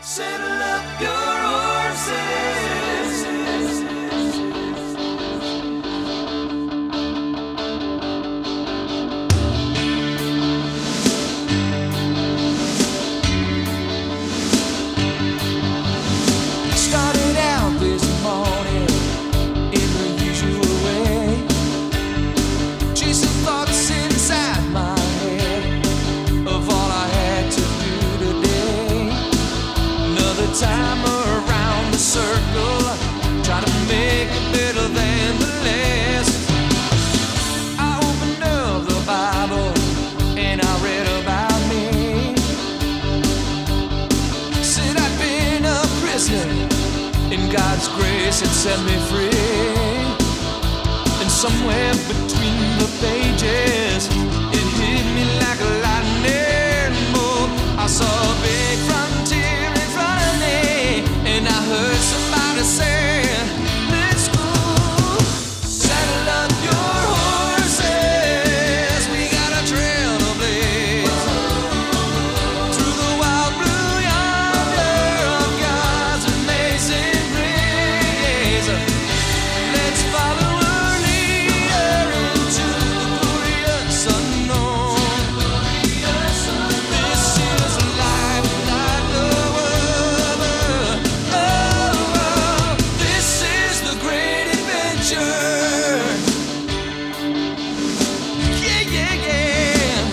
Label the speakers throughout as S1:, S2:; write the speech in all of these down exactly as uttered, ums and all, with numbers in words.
S1: Settle up your horses. Started out this morning in the usual way, chasing thoughts inside my head of all I had to do today. Another time around the circle, trying to make it better than the last. I opened up the Bible and I read about me. Said I'd been a prisoner and God's grace had set me free. And somewhere between the pages, it hit me like a lightning bolt. I saw a big frontier in front of me, and I heard somebody say, let's go. Saddle up your horses, we got a trail to blaze through the wild blue yonder of God's amazing grace. Let's follow a leader into the glorious unknown. This is life like no other. Oh, oh, this is the great adventure. Yeah, yeah, yeah.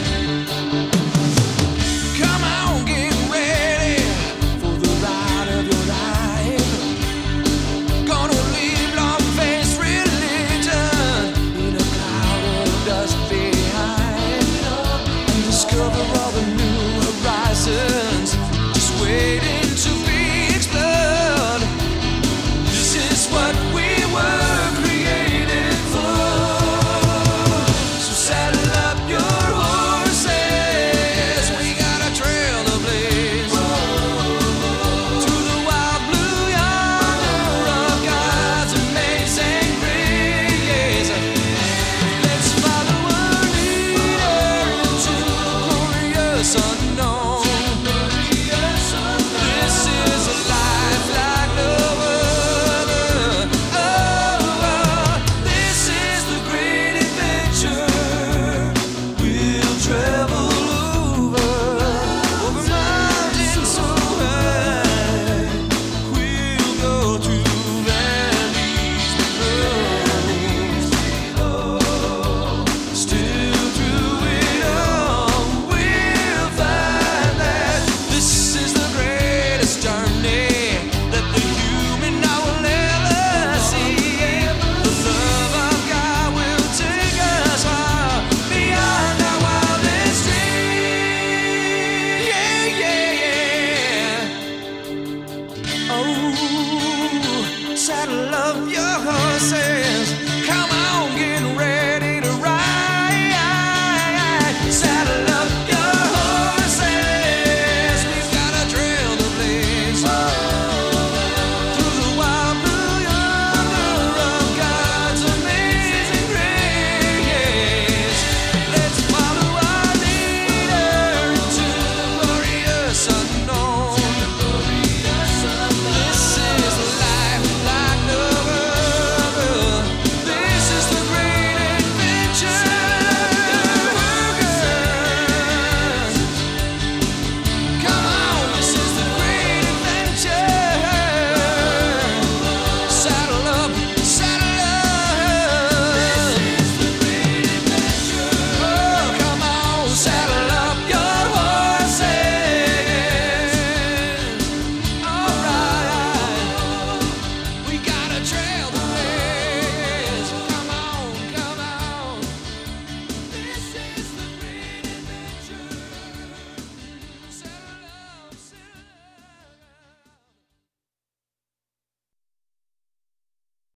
S1: Come on, get ready for the ride of your life. Gonna leave long-faced religion in a cloud of dust behind, and discover all the new horizons just waiting to be explored. This is what we were created for. So saddle up your horses, we got a trail to blaze through the wild blue yonder of God's amazing grace. Let's follow a leader into the glorious unknown.